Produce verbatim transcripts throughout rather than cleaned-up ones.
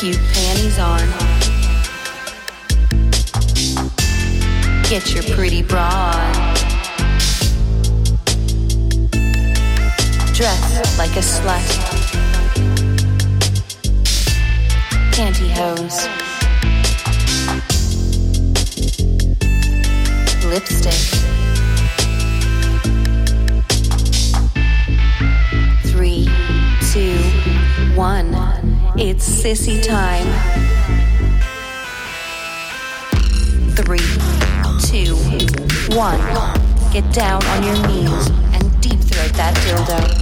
cute panties on. Get your pretty bra on. Dress like a slut. Pantyhose. Lipstick. Three, two, one. It's sissy time. Three, two, one. Get down on your knees and deep throat that dildo.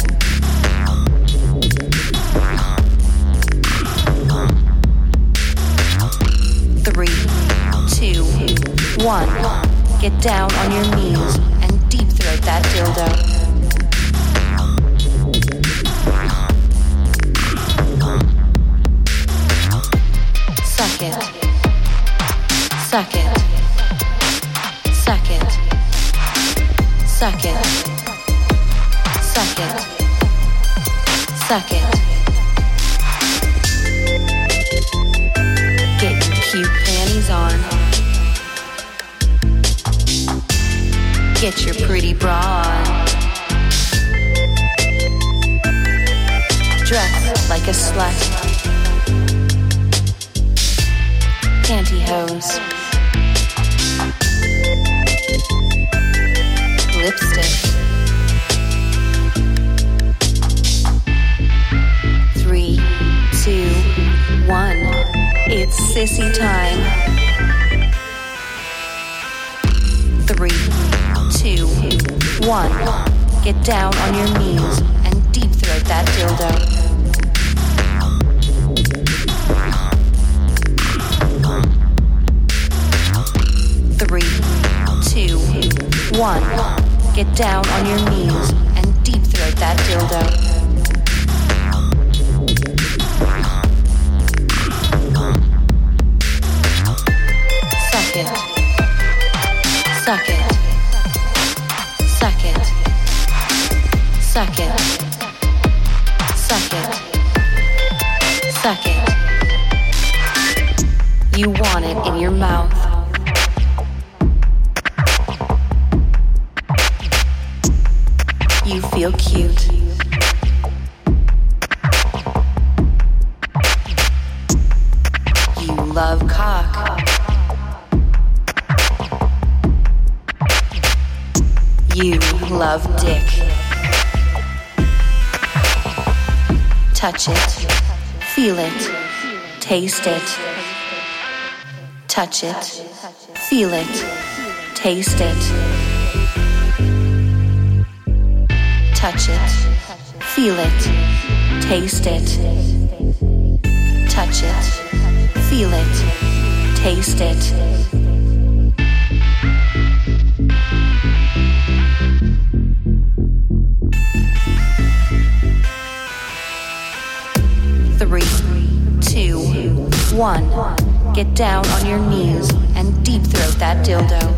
Three, two, one. Get down on your knees and deep throat that dildo. Suck it. Suck it. Suck it. Suck it. Suck it. Suck it. Get your cute panties on. Get your pretty bra on. Dress like a slut. Pantyhose. Lipstick. Three, two, one. It's sissy time. Three, two, one. Get down on your knees and deep throat that dildo. Three, two, one. Get down on your knees and deep throat that dildo. Suck it. Suck it. Suck it. Suck it. Suck it. Suck it. You want it in your mouth. You feel cute. You love cock. You love dick. Touch it. Feel it. Taste it. Touch it. Feel it. Taste it. Touch it, feel it, taste it. Touch it, feel it, taste it. Three, two, one. Get down on your knees and deep throat that dildo.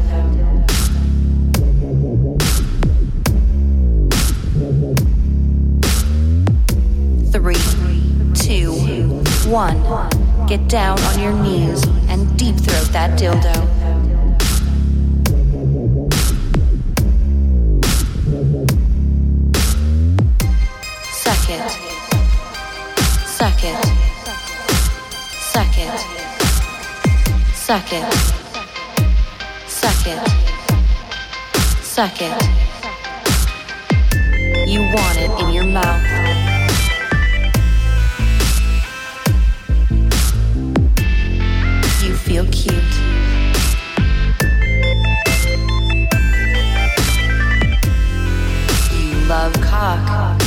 Three, two, one. Get down on your knees and deep throat that dildo. Suck it. Suck it. Suck it. Suck it. Suck it. Suck it. You want it in your mouth. You feel cute. You love cock.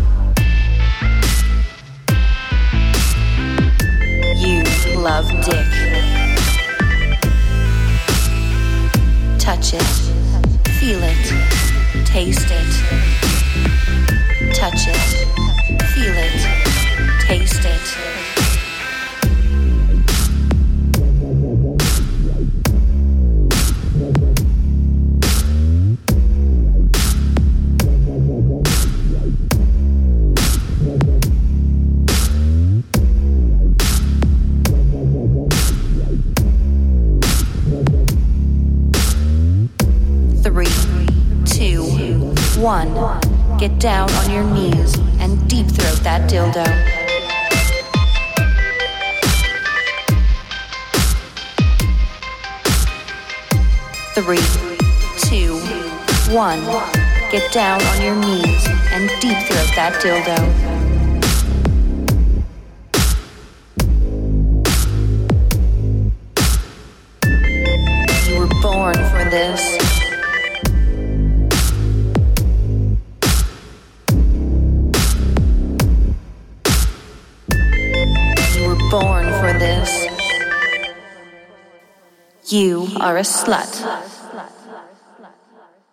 You love dick. Touch it. Feel it. Taste it. Touch it. Feel it. Taste it. One, get down on your knees and deep throat that dildo. Three, two, one, get down on your knees and deep throat that dildo. You were born for this. You were born for this. You are a slut.